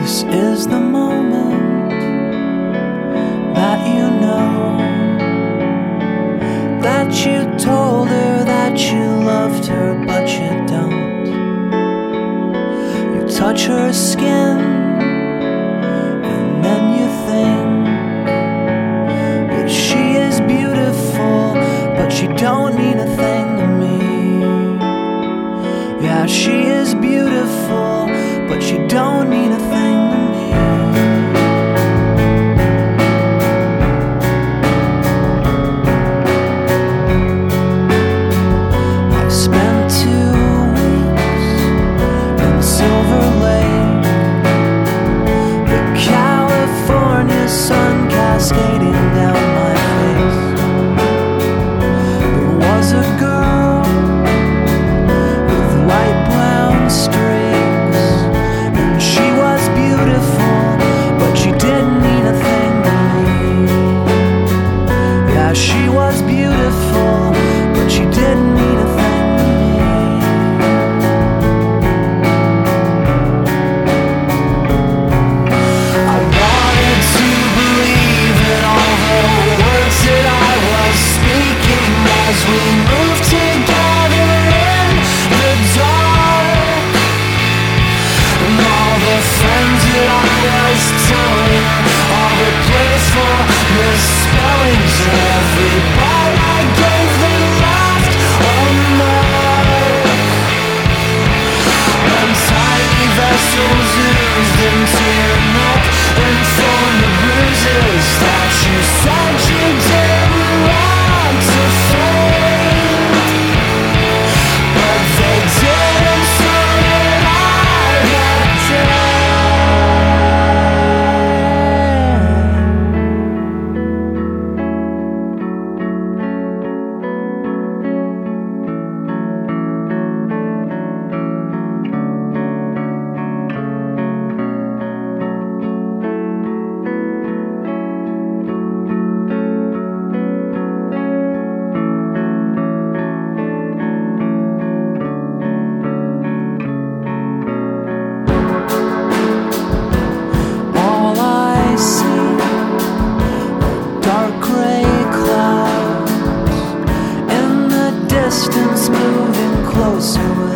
This is the moment that you know that you told her that you loved her, but you don't. You touch her skin and then you think that she is beautiful, but she don't mean a thing to me. Yeah, she is beautiful, but she don't mean a thing to me. I spent 2 weeks in Silver Lake, the California sun cascading down my face. There was a girl with light brown streaks, and she was beautiful, but she didn't mean a thing to me. Yeah, she was beautiful, but she didn't mean a thing to me. I wanted to believe in all the words that I was speaking as we moved together in the dark. And all the friends that I was telling all replaced for misspellings. Every bite I gave them left a mark, and tiny vessels oozed into your neck and formed the bruises that you said you didn't want to fade, but they didn't, so did I that day. All I see are dark gray clouds in the distance, moving closer.